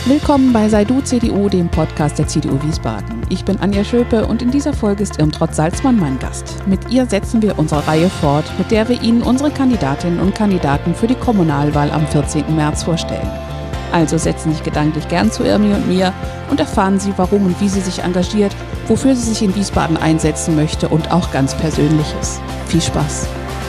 Willkommen bei Sei Du CDU, dem Podcast der CDU Wiesbaden. Ich bin Anja Schöpe und in dieser Folge ist Irmtraut Salzmann mein Gast. Mit ihr setzen wir unsere Reihe fort, mit der wir Ihnen unsere Kandidatinnen und Kandidaten für die Kommunalwahl am 14. März vorstellen. Also setzen Sie sich gedanklich gern zu Irmi und mir und erfahren Sie, warum und wie sie sich engagiert, wofür sie sich in Wiesbaden einsetzen möchte und auch ganz Persönliches. Viel Spaß!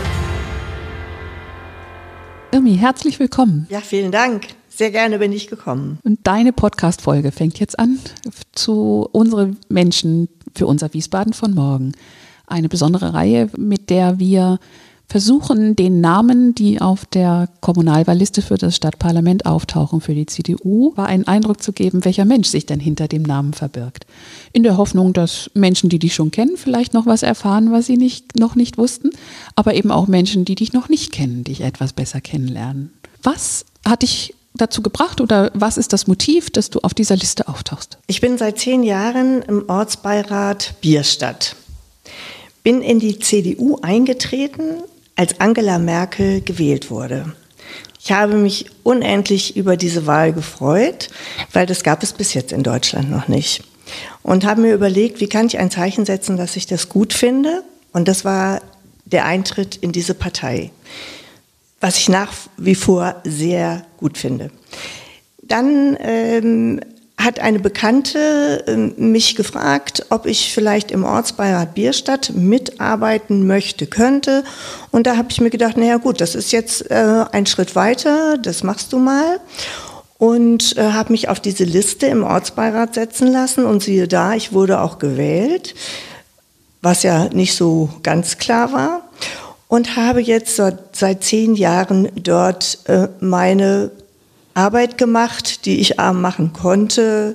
Irmi, herzlich willkommen. Ja, vielen Dank. Sehr gerne bin ich gekommen. Und deine Podcast-Folge fängt jetzt an zu unsere Menschen für unser Wiesbaden von morgen. Eine besondere Reihe, mit der wir versuchen, den Namen, die auf der Kommunalwahlliste für das Stadtparlament auftauchen für die CDU, einen Eindruck zu geben, welcher Mensch sich denn hinter dem Namen verbirgt. In der Hoffnung, dass Menschen, die dich schon kennen, vielleicht noch was erfahren, was sie noch nicht wussten, aber eben auch Menschen, die dich noch nicht kennen, dich etwas besser kennenlernen. Was hat dich dazu gebracht oder was ist das Motiv, dass du auf dieser Liste auftauchst? Ich bin seit 10 Jahren im Ortsbeirat Bierstadt. Bin in die CDU eingetreten, als Angela Merkel gewählt wurde. Ich habe mich unendlich über diese Wahl gefreut, weil das gab es bis jetzt in Deutschland noch nicht. Und habe mir überlegt, wie kann ich ein Zeichen setzen, dass ich das gut finde? Und das war der Eintritt in diese Partei, was ich nach wie vor sehr gut finde. Dann hat eine Bekannte mich gefragt, ob ich vielleicht im Ortsbeirat Bierstadt mitarbeiten könnte. Und da habe ich mir gedacht, naja gut, das ist jetzt ein Schritt weiter, das machst du mal. Und habe mich auf diese Liste im Ortsbeirat setzen lassen. Und siehe da, ich wurde auch gewählt, was ja nicht so ganz klar war. Und habe jetzt seit 10 Jahren dort meine Arbeit gemacht, die ich machen konnte,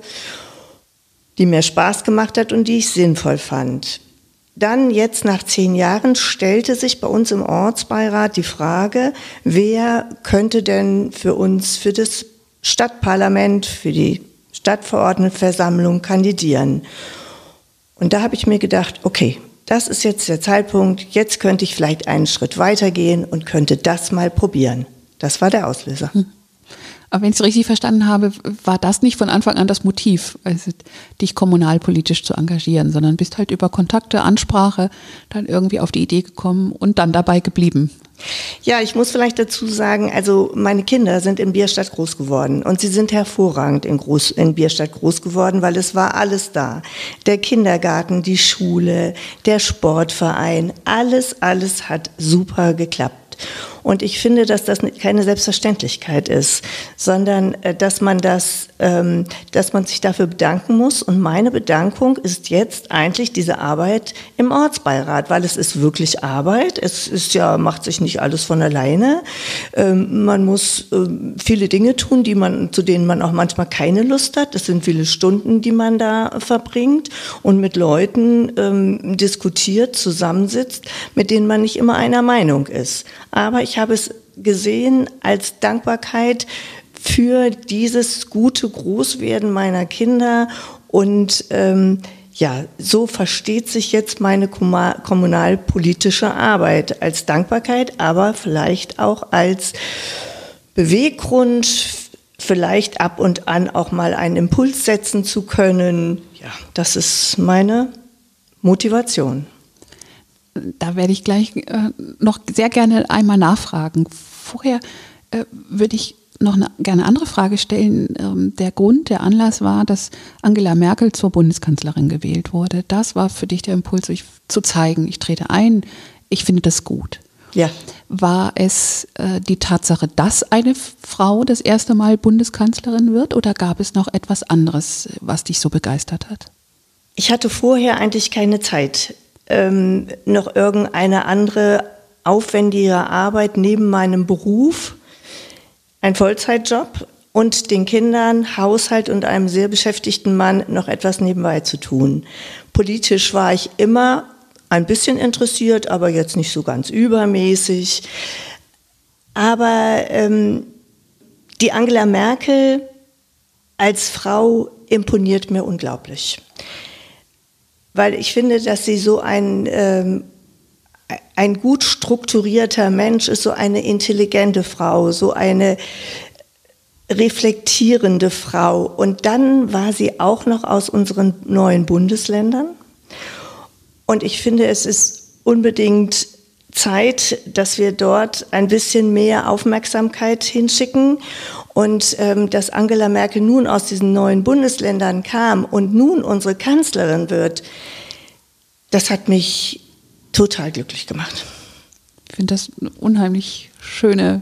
die mir Spaß gemacht hat und die ich sinnvoll fand. Dann jetzt nach 10 Jahren stellte sich bei uns im Ortsbeirat die Frage, wer könnte denn für uns, für das Stadtparlament, für die Stadtverordnetenversammlung kandidieren. Und da habe ich mir gedacht, okay, das ist jetzt der Zeitpunkt, jetzt könnte ich vielleicht einen Schritt weitergehen und könnte das mal probieren. Das war der Auslöser. Aber wenn ich es richtig verstanden habe, war das nicht von Anfang an das Motiv, also dich kommunalpolitisch zu engagieren, sondern bist halt über Kontakte, Ansprache dann irgendwie auf die Idee gekommen und dann dabei geblieben. Ja, ich muss vielleicht dazu sagen, also meine Kinder sind in Bierstadt groß geworden und sie sind hervorragend in Bierstadt groß geworden, weil es war alles da. Der Kindergarten, die Schule, der Sportverein, alles hat super geklappt. Und ich finde, dass das keine Selbstverständlichkeit ist, sondern dass man sich dafür bedanken muss. Und meine Bedankung ist jetzt eigentlich diese Arbeit im Ortsbeirat, weil es ist wirklich Arbeit. Es ist ja, macht sich nicht alles von alleine. Man muss viele Dinge tun, zu denen man auch manchmal keine Lust hat. Es sind viele Stunden, die man da verbringt und mit Leuten diskutiert, zusammensitzt, mit denen man nicht immer einer Meinung ist. Aber ich habe es gesehen als Dankbarkeit für dieses gute Großwerden meiner Kinder und so versteht sich jetzt meine kommunalpolitische Arbeit als Dankbarkeit, aber vielleicht auch als Beweggrund, vielleicht ab und an auch mal einen Impuls setzen zu können. Ja, das ist meine Motivation. Da werde ich gleich noch sehr gerne einmal nachfragen. Vorher würde ich noch eine gerne andere Frage stellen. Der Anlass war, dass Angela Merkel zur Bundeskanzlerin gewählt wurde. Das war für dich der Impuls, zu zeigen, ich trete ein, ich finde das gut. Ja. War es die Tatsache, dass eine Frau das erste Mal Bundeskanzlerin wird oder gab es noch etwas anderes, was dich so begeistert hat? Ich hatte vorher eigentlich keine Zeit, noch irgendeine andere aufwendige Arbeit neben meinem Beruf, ein Vollzeitjob und den Kindern, Haushalt und einem sehr beschäftigten Mann noch etwas nebenbei zu tun. Politisch war ich immer ein bisschen interessiert, aber jetzt nicht so ganz übermäßig. Aber die Angela Merkel als Frau imponiert mir unglaublich. Weil ich finde, dass sie so ein gut strukturierter Mensch ist, so eine intelligente Frau, so eine reflektierende Frau. Und dann war sie auch noch aus unseren neuen Bundesländern. Und ich finde, es ist unbedingt Zeit, dass wir dort ein bisschen mehr Aufmerksamkeit hinschicken. Und dass Angela Merkel nun aus diesen neuen Bundesländern kam und nun unsere Kanzlerin wird, das hat mich total glücklich gemacht. Ich finde das eine unheimlich schöne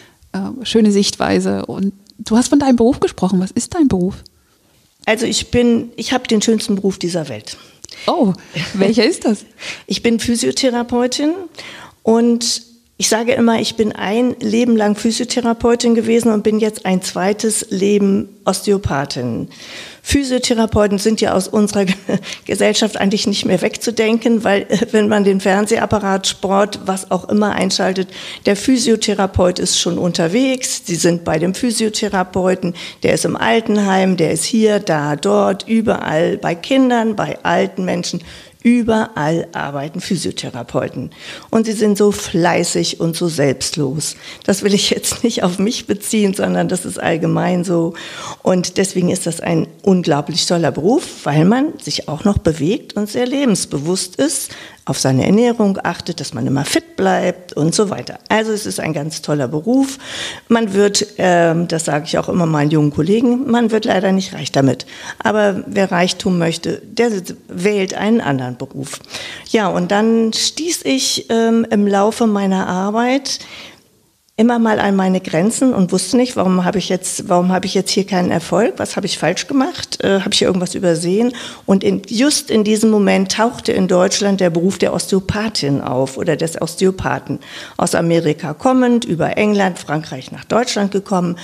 Sichtweise. Und du hast von deinem Beruf gesprochen. Was ist dein Beruf? Also ich habe den schönsten Beruf dieser Welt. Oh, welcher ist das? Ich bin Physiotherapeutin und ich sage immer, ich bin ein Leben lang Physiotherapeutin gewesen und bin jetzt ein zweites Leben Osteopathin. Physiotherapeuten sind ja aus unserer Gesellschaft eigentlich nicht mehr wegzudenken, weil wenn man den Fernsehapparat, Sport, was auch immer einschaltet, der Physiotherapeut ist schon unterwegs, sie sind bei dem Physiotherapeuten, der ist im Altenheim, der ist hier, da, dort, überall, bei Kindern, bei alten Menschen. Überall arbeiten Physiotherapeuten und sie sind so fleißig und so selbstlos. Das will ich jetzt nicht auf mich beziehen, sondern das ist allgemein so. Und deswegen ist das ein unglaublich toller Beruf, weil man sich auch noch bewegt und sehr lebensbewusst ist, auf seine Ernährung achtet, dass man immer fit bleibt und so weiter. Also es ist ein ganz toller Beruf. Man wird, das sage ich auch immer meinen jungen Kollegen, man wird leider nicht reich damit. Aber wer Reichtum möchte, der wählt einen anderen Beruf. Ja, und dann stieß ich im Laufe meiner Arbeit immer mal an meine Grenzen und wusste nicht, warum habe ich jetzt hier keinen Erfolg? Was habe ich falsch gemacht? Habe ich hier irgendwas übersehen? Und just in diesem Moment tauchte in Deutschland der Beruf der Osteopathin auf oder des Osteopathen. Aus Amerika kommend, über England, Frankreich nach Deutschland gekommen,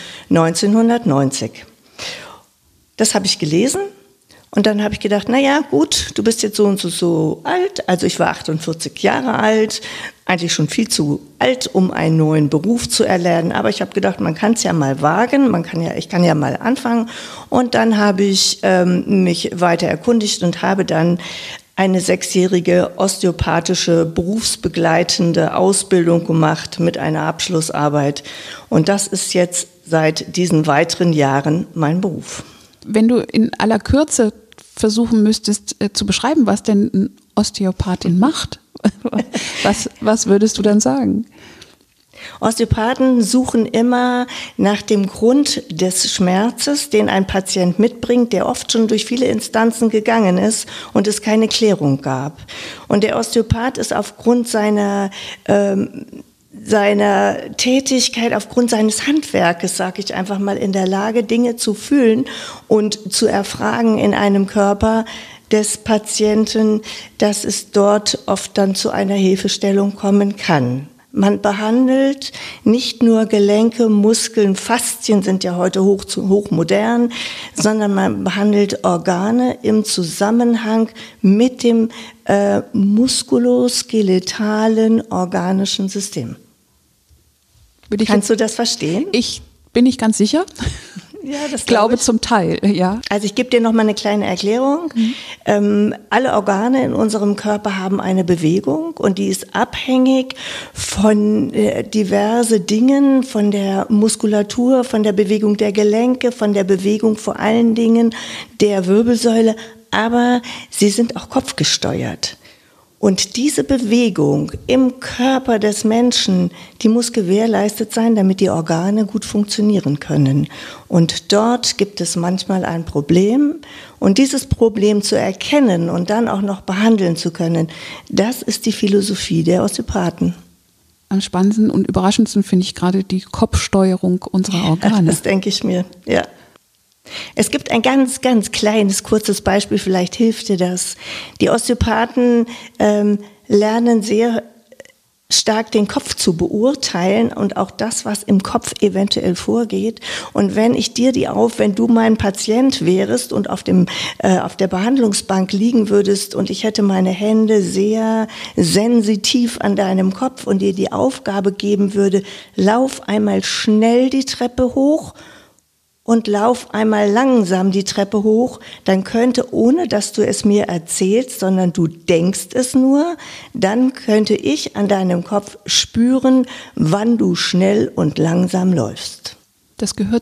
1990. Das habe ich gelesen. Und dann habe ich gedacht, naja, gut, du bist jetzt so und so alt. Also ich war 48 Jahre alt, eigentlich schon viel zu alt, um einen neuen Beruf zu erlernen. Aber ich habe gedacht, man kann es ja mal wagen, ich kann ja mal anfangen. Und dann habe ich mich weiter erkundigt und habe dann eine 6-jährige osteopathische berufsbegleitende Ausbildung gemacht mit einer Abschlussarbeit. Und das ist jetzt seit diesen weiteren Jahren mein Beruf. Wenn du in aller Kürze versuchen müsstest zu beschreiben, was denn ein Osteopathin macht, was würdest du dann sagen? Osteopathen suchen immer nach dem Grund des Schmerzes, den ein Patient mitbringt, der oft schon durch viele Instanzen gegangen ist und es keine Klärung gab. Und der Osteopath ist aufgrund seiner Tätigkeit, aufgrund seines Handwerkes, sage ich einfach mal, in der Lage, Dinge zu fühlen und zu erfragen in einem Körper des Patienten, dass es dort oft dann zu einer Hilfestellung kommen kann. Man behandelt nicht nur Gelenke, Muskeln, Faszien sind ja heute hochmodern, sondern man behandelt Organe im Zusammenhang mit dem muskuloskeletalen organischen System. Kannst du das verstehen? Bin nicht ganz sicher. Ja, das glaube zum Teil, ja. Also ich gebe dir noch mal eine kleine Erklärung. Alle Organe in unserem Körper haben eine Bewegung und die ist abhängig von diverse Dingen, von der Muskulatur, von der Bewegung der Gelenke, von der Bewegung vor allen Dingen der Wirbelsäule, aber sie sind auch kopfgesteuert. Und diese Bewegung im Körper des Menschen, die muss gewährleistet sein, damit die Organe gut funktionieren können. Und dort gibt es manchmal ein Problem. Und dieses Problem zu erkennen und dann auch noch behandeln zu können, das ist die Philosophie der Osteopathen. Am spannendsten und überraschendsten finde ich gerade die Kopfsteuerung unserer Organe. Das denke ich mir, ja. Es gibt ein ganz, ganz kleines, kurzes Beispiel, vielleicht hilft dir das. Die Osteopathen lernen sehr stark den Kopf zu beurteilen und auch das, was im Kopf eventuell vorgeht. Und wenn du mein Patient wärst und auf der Behandlungsbank liegen würdest und ich hätte meine Hände sehr sensitiv an deinem Kopf und dir die Aufgabe geben würde, lauf einmal schnell die Treppe hoch und lauf einmal langsam die Treppe hoch, dann könnte, ohne dass du es mir erzählst, sondern du denkst es nur, dann könnte ich an deinem Kopf spüren, wann du schnell und langsam läufst. Das gehört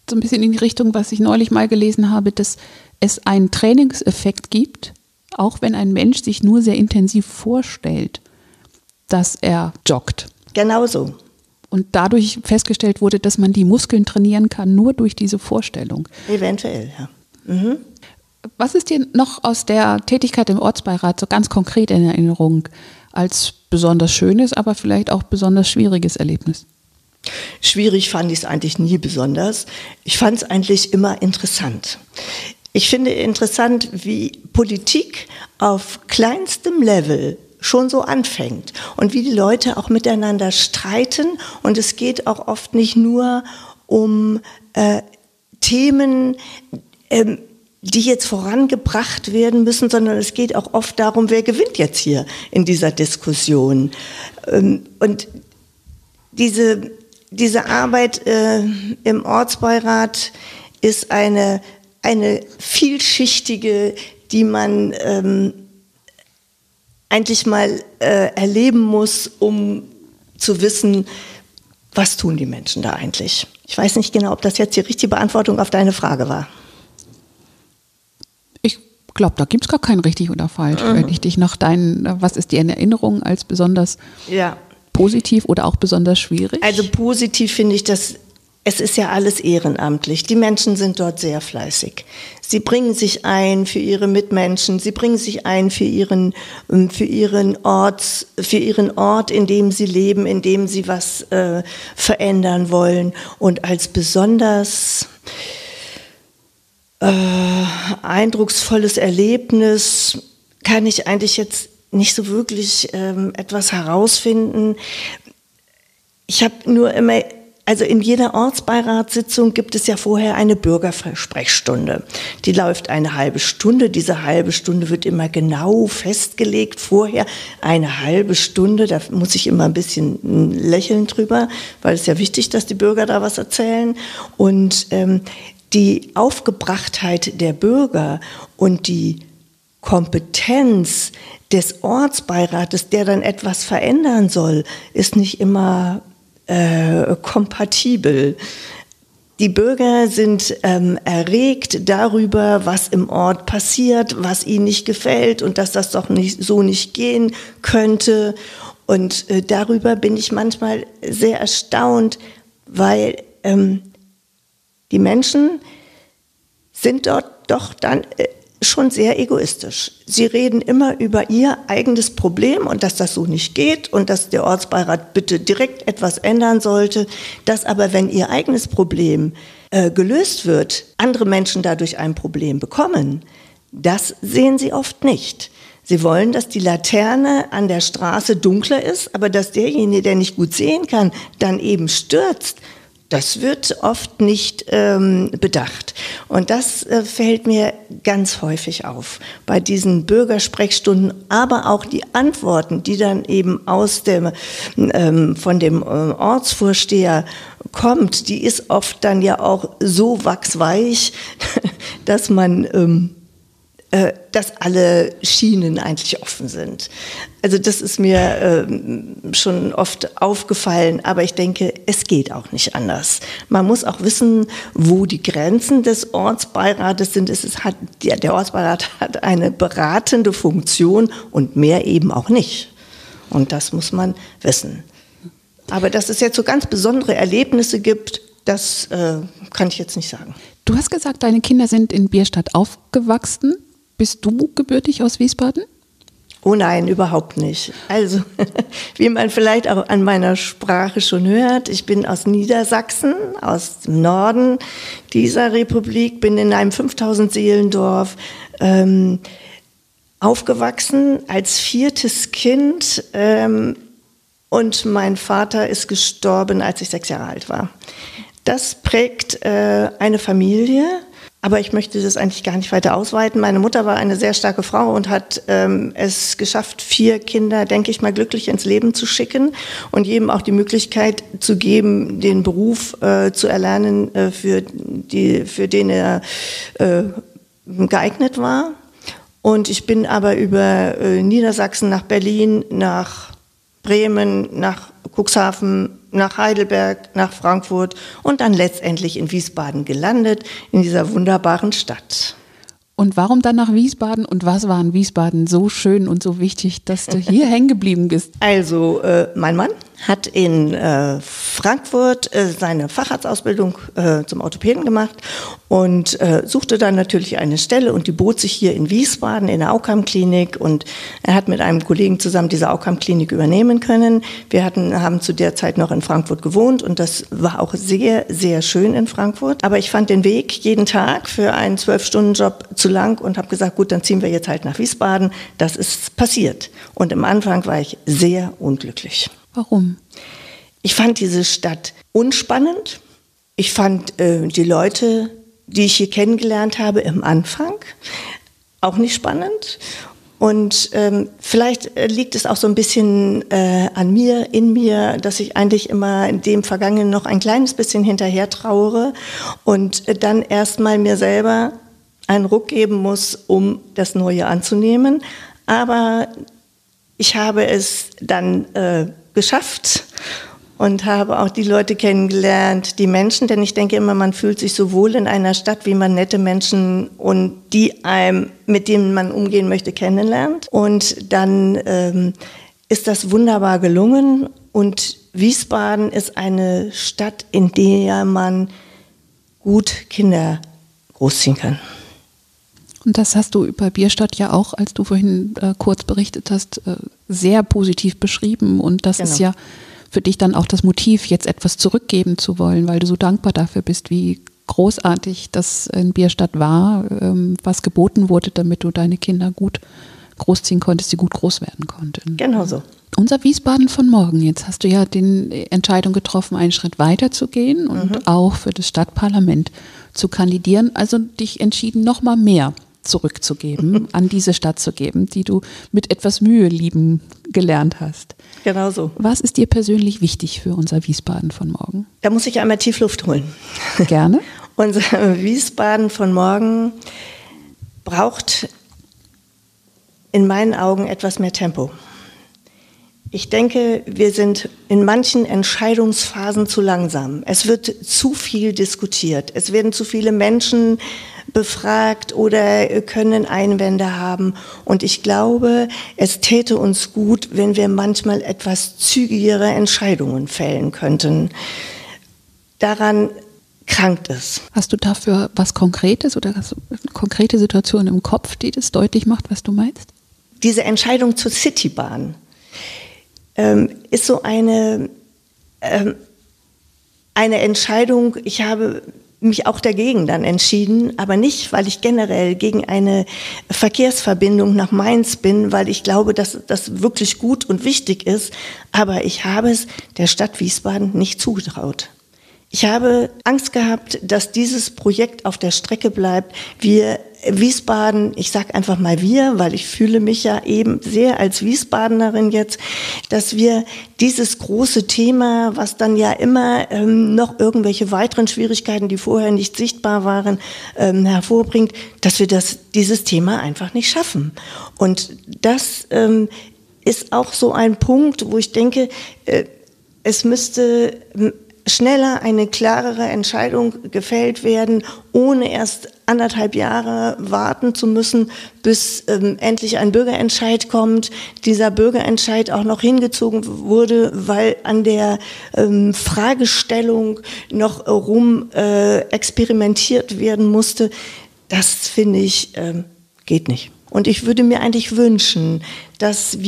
so ein bisschen in die Richtung, was ich neulich mal gelesen habe, dass es einen Trainingseffekt gibt, auch wenn ein Mensch sich nur sehr intensiv vorstellt, dass er joggt. Genau so. Und dadurch festgestellt wurde, dass man die Muskeln trainieren kann, nur durch diese Vorstellung. Eventuell, ja. Mhm. Was ist dir noch aus der Tätigkeit im Ortsbeirat so ganz konkret in Erinnerung als besonders schönes, aber vielleicht auch besonders schwieriges Erlebnis? Schwierig fand ich es eigentlich nie besonders. Ich fand es eigentlich immer interessant. Ich finde interessant, wie Politik auf kleinstem Level schon so anfängt und wie die Leute auch miteinander streiten. Und es geht auch oft nicht nur um Themen, die jetzt vorangebracht werden müssen, sondern es geht auch oft darum, wer gewinnt jetzt hier in dieser Diskussion. Und diese Arbeit im Ortsbeirat ist eine vielschichtige, die man eigentlich mal erleben muss, um zu wissen, was tun die Menschen da eigentlich. Ich weiß nicht genau, ob das jetzt die richtige Beantwortung auf deine Frage war. Ich glaube, da gibt es gar kein richtig oder falsch. Wenn ich dich nach was ist dir in Erinnerung als besonders positiv oder auch besonders schwierig? Also positiv finde ich, dass es ist ja alles ehrenamtlich. Die Menschen sind dort sehr fleißig. Sie bringen sich ein für ihre Mitmenschen. Sie bringen sich ein für ihren Ort, in dem sie leben, in dem sie was verändern wollen. Und als besonders eindrucksvolles Erlebnis kann ich eigentlich jetzt nicht so wirklich etwas herausfinden. Ich habe nur immer, also in jeder Ortsbeiratssitzung gibt es ja vorher eine Bürgersprechstunde. Die läuft eine halbe Stunde. Diese halbe Stunde wird immer genau festgelegt. Vorher eine halbe Stunde, da muss ich immer ein bisschen lächeln drüber, weil es ja wichtig, dass die Bürger da was erzählen. Und die Aufgebrachtheit der Bürger und die Kompetenz des Ortsbeirates, der dann etwas verändern soll, ist nicht immer kompatibel. Die Bürger sind erregt darüber, was im Ort passiert, was ihnen nicht gefällt und dass das doch nicht gehen könnte. Und darüber bin ich manchmal sehr erstaunt, weil die Menschen sind dort doch dann schon sehr egoistisch. Sie reden immer über ihr eigenes Problem und dass das so nicht geht und dass der Ortsbeirat bitte direkt etwas ändern sollte, dass aber, wenn ihr eigenes Problem gelöst wird, andere Menschen dadurch ein Problem bekommen. Das sehen sie oft nicht. Sie wollen, dass die Laterne an der Straße dunkler ist, aber dass derjenige, der nicht gut sehen kann, dann eben stürzt. Das wird oft nicht bedacht. Und das fällt mir ganz häufig auf bei diesen Bürgersprechstunden, aber auch die Antworten, die dann eben von dem Ortsvorsteher kommt, die ist oft dann ja auch so wachsweich, dass dass alle Schienen eigentlich offen sind. Also das ist mir schon oft aufgefallen, aber ich denke, es geht auch nicht anders. Man muss auch wissen, wo die Grenzen des Ortsbeirates sind. Der Ortsbeirat hat eine beratende Funktion und mehr eben auch nicht. Und das muss man wissen. Aber dass es jetzt so ganz besondere Erlebnisse gibt, das kann ich jetzt nicht sagen. Du hast gesagt, deine Kinder sind in Bierstadt aufgewachsen. Bist du gebürtig aus Wiesbaden? Oh nein, überhaupt nicht. Also, wie man vielleicht auch an meiner Sprache schon hört, ich bin aus Niedersachsen, aus dem Norden dieser Republik, bin in einem 5000-Seelendorf aufgewachsen als 4. Kind und mein Vater ist gestorben, als ich 6 Jahre alt war. Das prägt eine Familie. Aber ich möchte das eigentlich gar nicht weiter ausweiten. Meine Mutter war eine sehr starke Frau und hat es geschafft, 4 Kinder, denke ich mal, glücklich ins Leben zu schicken und jedem auch die Möglichkeit zu geben, den Beruf zu erlernen, für den er geeignet war. Und ich bin aber über Niedersachsen nach Berlin, nach Bremen, nach Cuxhaven, nach Heidelberg, nach Frankfurt und dann letztendlich in Wiesbaden gelandet, in dieser wunderbaren Stadt. Und warum dann nach Wiesbaden und was war in Wiesbaden so schön und so wichtig, dass du hier hängen geblieben bist? Also mein Mann hat in Frankfurt seine Facharztausbildung zum Orthopäden gemacht und suchte dann natürlich eine Stelle und die bot sich hier in Wiesbaden in der Aukamp-Klinik und er hat mit einem Kollegen zusammen diese Aukamp-Klinik übernehmen können. Wir haben zu der Zeit noch in Frankfurt gewohnt und das war auch sehr, sehr schön in Frankfurt. Aber ich fand den Weg jeden Tag für einen 12-Stunden-Job zu lang und habe gesagt, gut, dann ziehen wir jetzt halt nach Wiesbaden. Das ist passiert. Und am Anfang war ich sehr unglücklich. Warum? Ich fand diese Stadt unspannend. Ich fand die Leute, die ich hier kennengelernt habe, im Anfang auch nicht spannend. Und vielleicht liegt es auch so ein bisschen an mir, in mir, dass ich eigentlich immer dem Vergangenen noch ein kleines bisschen hinterher trauere und dann erstmal mir selber einen Ruck geben muss, um das Neue anzunehmen. Aber ich habe es dann geschafft und habe auch die Leute kennengelernt, die Menschen, denn ich denke immer, man fühlt sich so wohl in einer Stadt, wie man nette Menschen und mit denen man umgehen möchte, kennenlernt. Und dann ist das wunderbar gelungen und Wiesbaden ist eine Stadt, in der man gut Kinder großziehen kann. Und das hast du über Bierstadt ja auch, als du vorhin kurz berichtet hast, sehr positiv beschrieben. Und das ist ja für dich dann auch das Motiv, jetzt etwas zurückgeben zu wollen, weil du so dankbar dafür bist, wie großartig das in Bierstadt war, was geboten wurde, damit du deine Kinder gut großziehen konntest, die gut groß werden konnten. Genau so. Unser Wiesbaden von morgen. Jetzt hast du ja die Entscheidung getroffen, einen Schritt weiter zu gehen und auch für das Stadtparlament zu kandidieren. Also dich entschieden, noch mal mehr zurückzugeben, an diese Stadt zu geben, die du mit etwas Mühe lieben gelernt hast. Genau so. Was ist dir persönlich wichtig für unser Wiesbaden von morgen? Da muss ich einmal tief Luft holen. Gerne. Unser Wiesbaden von morgen braucht in meinen Augen etwas mehr Tempo. Ich denke, wir sind in manchen Entscheidungsphasen zu langsam. Es wird zu viel diskutiert. Es werden zu viele Menschen befragt oder können Einwände haben. Und ich glaube, es täte uns gut, wenn wir manchmal etwas zügigere Entscheidungen fällen könnten. Daran krankt es. Hast du dafür was Konkretes oder hast du eine konkrete Situation im Kopf, die das deutlich macht, was du meinst? Diese Entscheidung zur Citybahn ist so eine Entscheidung, ich habe mich auch dagegen dann entschieden, aber nicht, weil ich generell gegen eine Verkehrsverbindung nach Mainz bin, weil ich glaube, dass das wirklich gut und wichtig ist, aber ich habe es der Stadt Wiesbaden nicht zugetraut. Ich habe Angst gehabt, dass dieses Projekt auf der Strecke bleibt. Wiesbaden, ich sage einfach mal wir, weil ich fühle mich ja eben sehr als Wiesbadenerin jetzt, dass wir dieses große Thema, was dann ja immer noch irgendwelche weiteren Schwierigkeiten, die vorher nicht sichtbar waren, hervorbringt, dass wir dieses Thema einfach nicht schaffen. Und das ist auch so ein Punkt, wo ich denke, es müsste schneller eine klarere Entscheidung gefällt werden, ohne erst 1,5 Jahre warten zu müssen, bis endlich ein Bürgerentscheid kommt. Dieser Bürgerentscheid auch noch hingezogen wurde, weil an der Fragestellung noch experimentiert werden musste. Das finde ich geht nicht. Und ich würde mir eigentlich wünschen, dass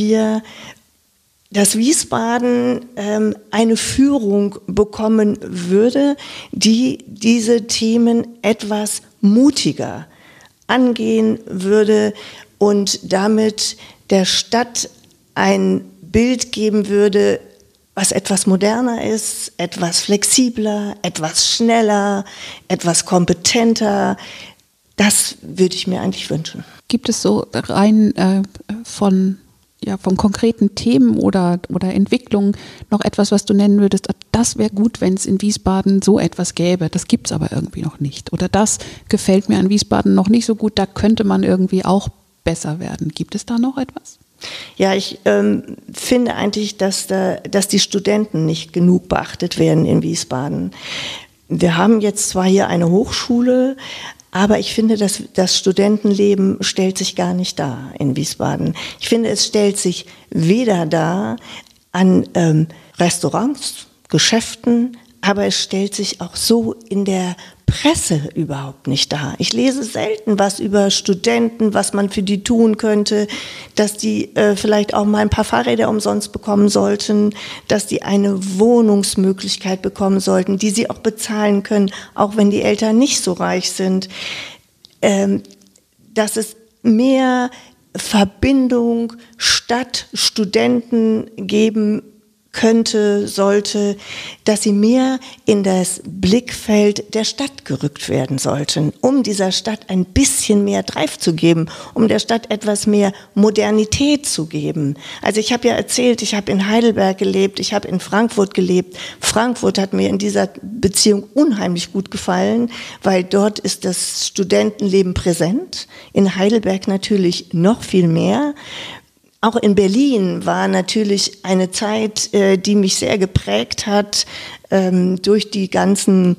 Wiesbaden eine Führung bekommen würde, die diese Themen etwas mutiger angehen würde und damit der Stadt ein Bild geben würde, was etwas moderner ist, etwas flexibler, etwas schneller, etwas kompetenter. Das würde ich mir eigentlich wünschen. Gibt es so rein von konkreten Themen oder Entwicklungen noch etwas, was du nennen würdest, das wäre gut, wenn es in Wiesbaden so etwas gäbe, das gibt es aber irgendwie noch nicht. Oder das gefällt mir an Wiesbaden noch nicht so gut, da könnte man irgendwie auch besser werden. Gibt es da noch etwas? Ja, ich finde eigentlich, dass die Studenten nicht genug beachtet werden in Wiesbaden. Wir haben jetzt zwar hier eine Hochschule, aber ich finde, dass das Studentenleben stellt sich gar nicht dar in Wiesbaden. Ich finde, es stellt sich weder dar an Restaurants, Geschäften, aber es stellt sich auch so in der Presse überhaupt nicht dar. Ich lese selten was über Studenten, was man für die tun könnte, dass die vielleicht auch mal ein paar Fahrräder umsonst bekommen sollten, dass die eine Wohnungsmöglichkeit bekommen sollten, die sie auch bezahlen können, auch wenn die Eltern nicht so reich sind. Dass es mehr Verbindung Stadt-Studenten geben könnte, sollte, dass sie mehr in das Blickfeld der Stadt gerückt werden sollten, um dieser Stadt ein bisschen mehr Drive zu geben, um der Stadt etwas mehr Modernität zu geben. Also ich habe ja erzählt, ich habe in Heidelberg gelebt, ich habe in Frankfurt gelebt. Frankfurt hat mir in dieser Beziehung unheimlich gut gefallen, weil dort ist das Studentenleben präsent, in Heidelberg natürlich noch viel mehr. Auch in Berlin war natürlich eine Zeit, die mich sehr geprägt hat, durch die ganzen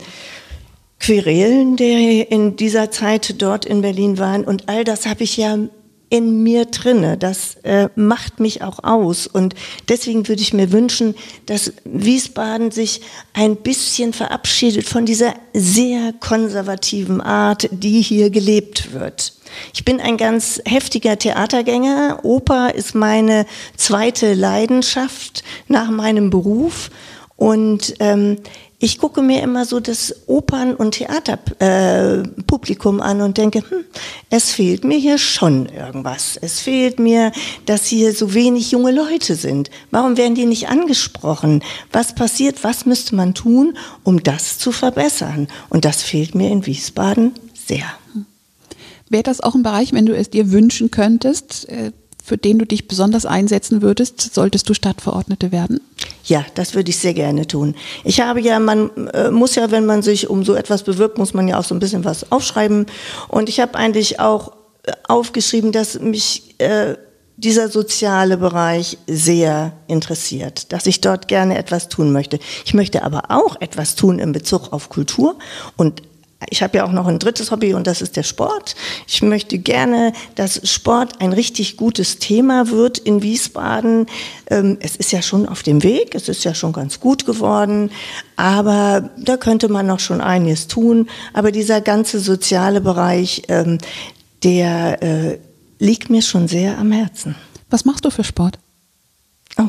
Querelen, die in dieser Zeit dort in Berlin waren. Und all das habe ich ja in mir drinne. Das macht mich auch aus. Und deswegen würde ich mir wünschen, dass Wiesbaden sich ein bisschen verabschiedet von dieser sehr konservativen Art, die hier gelebt wird. Ich bin ein ganz heftiger Theatergänger. Oper ist meine zweite Leidenschaft nach meinem Beruf. Und ich gucke mir immer so das Opern- und Theaterpublikum an und denke, es fehlt mir hier schon irgendwas. Es fehlt mir, dass hier so wenig junge Leute sind. Warum werden die nicht angesprochen? Was passiert? Was müsste man tun, um das zu verbessern? Und das fehlt mir in Wiesbaden sehr. Wäre das auch ein Bereich, wenn du es dir wünschen könntest, für den du dich besonders einsetzen würdest, solltest du Stadtverordnete werden? Ja, das würde ich sehr gerne tun. Ich habe ja, man muss ja, wenn man sich um so etwas bewirbt, muss man ja auch so ein bisschen was aufschreiben. Und ich habe eigentlich auch aufgeschrieben, dass mich dieser soziale Bereich sehr interessiert, dass ich dort gerne etwas tun möchte. Ich möchte aber auch etwas tun in Bezug auf Kultur und ich habe ja auch noch ein drittes Hobby und das ist der Sport. Ich möchte gerne, dass Sport ein richtig gutes Thema wird in Wiesbaden. Es ist ja schon auf dem Weg, es ist ja schon ganz gut geworden, aber da könnte man noch schon einiges tun. Aber dieser ganze soziale Bereich, der liegt mir schon sehr am Herzen. Was machst du für Sport? Oh.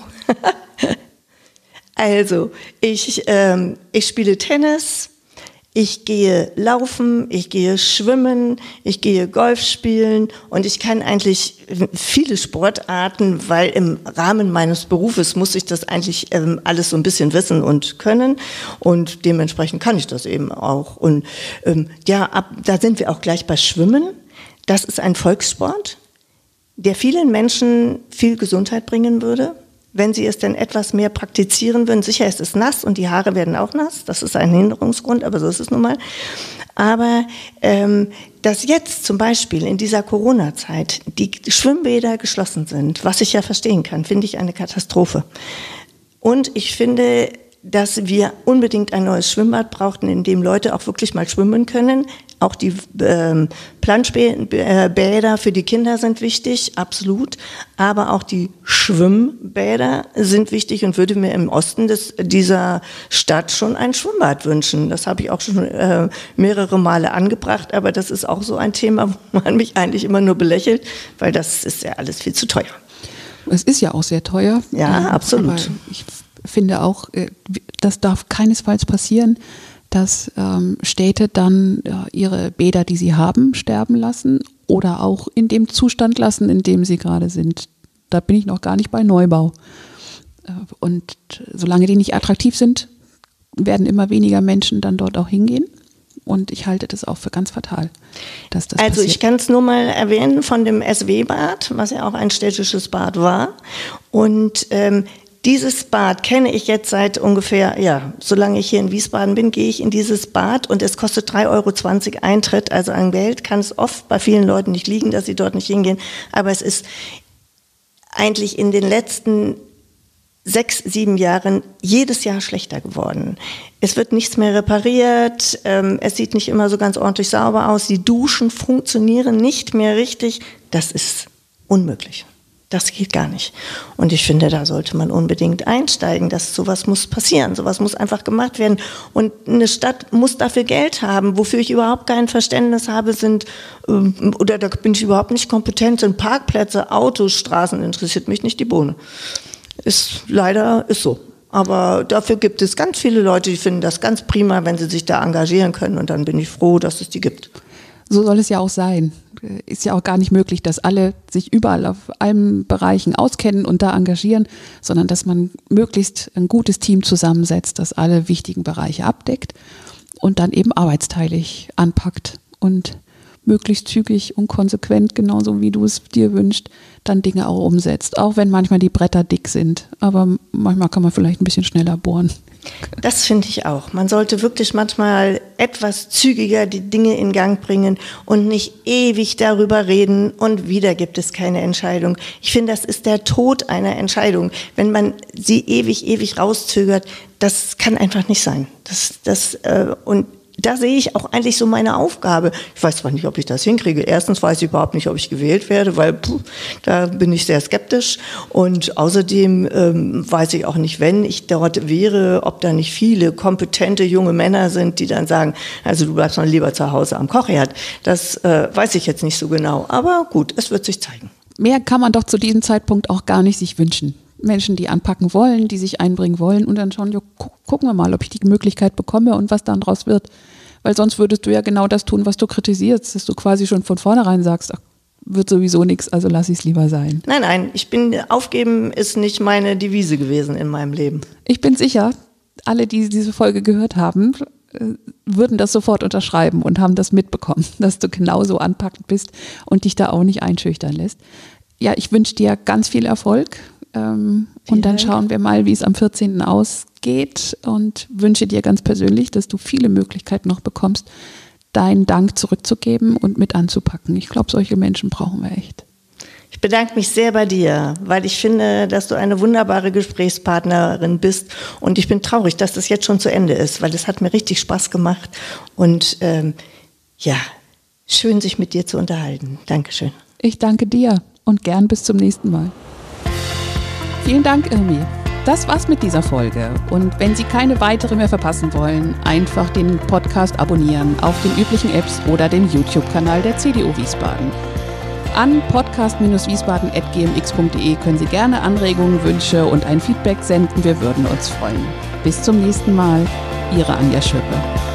Also, ich spiele Tennis. Ich gehe laufen, ich gehe schwimmen, ich gehe Golf spielen und ich kann eigentlich viele Sportarten, weil im Rahmen meines Berufes muss ich das eigentlich alles so ein bisschen wissen und können und dementsprechend kann ich das eben auch. Und da sind wir auch gleich bei Schwimmen. Das ist ein Volkssport, der vielen Menschen viel Gesundheit bringen würde. Wenn sie es denn etwas mehr praktizieren würden, sicher ist es nass und die Haare werden auch nass, das ist ein Hinderungsgrund, aber so ist es nun mal. Aber dass jetzt zum Beispiel in dieser Corona-Zeit die Schwimmbäder geschlossen sind, was ich ja verstehen kann, finde ich eine Katastrophe. Und ich finde, dass wir unbedingt ein neues Schwimmbad brauchten, in dem Leute auch wirklich mal schwimmen können. Auch die Planschbäder für die Kinder sind wichtig, absolut. Aber auch die Schwimmbäder sind wichtig und würde mir im Osten dieser Stadt schon ein Schwimmbad wünschen. Das habe ich auch schon mehrere Male angebracht, aber das ist auch so ein Thema, wo man mich eigentlich immer nur belächelt, weil das ist ja alles viel zu teuer. Es ist ja auch sehr teuer. Ja, absolut. Aber ich finde auch, das darf keinesfalls passieren, dass Städte dann ihre Bäder, die sie haben, sterben lassen oder auch in dem Zustand lassen, in dem sie gerade sind. Da bin ich noch gar nicht bei Neubau. Und solange die nicht attraktiv sind, werden immer weniger Menschen dann dort auch hingehen. Und ich halte das auch für ganz fatal, dass das passiert. Also ich kann es nur mal erwähnen von dem SW-Bad, was ja auch ein städtisches Bad war. Und dieses Bad kenne ich jetzt seit ungefähr, solange ich hier in Wiesbaden bin, gehe ich in dieses Bad und es kostet 3,20 € Eintritt. Also an Geld kann es oft bei vielen Leuten nicht liegen, dass sie dort nicht hingehen. Aber es ist eigentlich in den letzten 6, 7 Jahren jedes Jahr schlechter geworden. Es wird nichts mehr repariert, es sieht nicht immer so ganz ordentlich sauber aus, die Duschen funktionieren nicht mehr richtig. Das ist unmöglich. Das geht gar nicht. Und ich finde, da sollte man unbedingt einsteigen. Sowas muss passieren, sowas muss einfach gemacht werden. Und eine Stadt muss dafür Geld haben. Wofür ich überhaupt kein Verständnis habe, oder da bin ich überhaupt nicht kompetent, sind Parkplätze, Autos, Straßen, interessiert mich nicht die Bohne. Ist so. Aber dafür gibt es ganz viele Leute, die finden das ganz prima, wenn sie sich da engagieren können. Und dann bin ich froh, dass es die gibt. So soll es ja auch sein. Ist ja auch gar nicht möglich, dass alle sich überall auf allen Bereichen auskennen und da engagieren, sondern dass man möglichst ein gutes Team zusammensetzt, das alle wichtigen Bereiche abdeckt und dann eben arbeitsteilig anpackt und möglichst zügig und konsequent, genauso wie du es dir wünschst, dann Dinge auch umsetzt. Auch wenn manchmal die Bretter dick sind, aber manchmal kann man vielleicht ein bisschen schneller bohren. Das finde ich auch. Man sollte wirklich manchmal etwas zügiger die Dinge in Gang bringen und nicht ewig darüber reden und wieder gibt es keine Entscheidung. Ich finde, das ist der Tod einer Entscheidung. Wenn man sie ewig rauszögert, das kann einfach nicht sein. Und da sehe ich auch eigentlich so meine Aufgabe. Ich weiß zwar nicht, ob ich das hinkriege. Erstens weiß ich überhaupt nicht, ob ich gewählt werde, weil da bin ich sehr skeptisch. Und außerdem weiß ich auch nicht, wenn ich dort wäre, ob da nicht viele kompetente junge Männer sind, die dann sagen, also du bleibst mal lieber zu Hause am Kochherd. Das weiß ich jetzt nicht so genau. Aber gut, es wird sich zeigen. Mehr kann man doch zu diesem Zeitpunkt auch gar nicht sich wünschen. Menschen, die anpacken wollen, die sich einbringen wollen und dann schauen, ja, gucken wir mal, ob ich die Möglichkeit bekomme und was dann draus wird. Weil sonst würdest du ja genau das tun, was du kritisierst, dass du quasi schon von vornherein sagst, ach, wird sowieso nichts, also lass ich es lieber sein. Nein, aufgeben ist nicht meine Devise gewesen in meinem Leben. Ich bin sicher, alle, die diese Folge gehört haben, würden das sofort unterschreiben und haben das mitbekommen, dass du genauso anpackend bist und dich da auch nicht einschüchtern lässt. Ja, ich wünsche dir ganz viel Erfolg. Und dann schauen wir mal, wie es am 14. ausgeht und wünsche dir ganz persönlich, dass du viele Möglichkeiten noch bekommst, deinen Dank zurückzugeben und mit anzupacken. Ich glaube, solche Menschen brauchen wir echt. Ich bedanke mich sehr bei dir, weil ich finde, dass du eine wunderbare Gesprächspartnerin bist und ich bin traurig, dass das jetzt schon zu Ende ist, weil es hat mir richtig Spaß gemacht und schön, sich mit dir zu unterhalten. Dankeschön. Ich danke dir und gern bis zum nächsten Mal. Vielen Dank, Irmi. Das war's mit dieser Folge. Und wenn Sie keine weitere mehr verpassen wollen, einfach den Podcast abonnieren auf den üblichen Apps oder dem YouTube-Kanal der CDU Wiesbaden. An podcast-wiesbaden@gmx.de können Sie gerne Anregungen, Wünsche und ein Feedback senden. Wir würden uns freuen. Bis zum nächsten Mal. Ihre Anja Schöppe.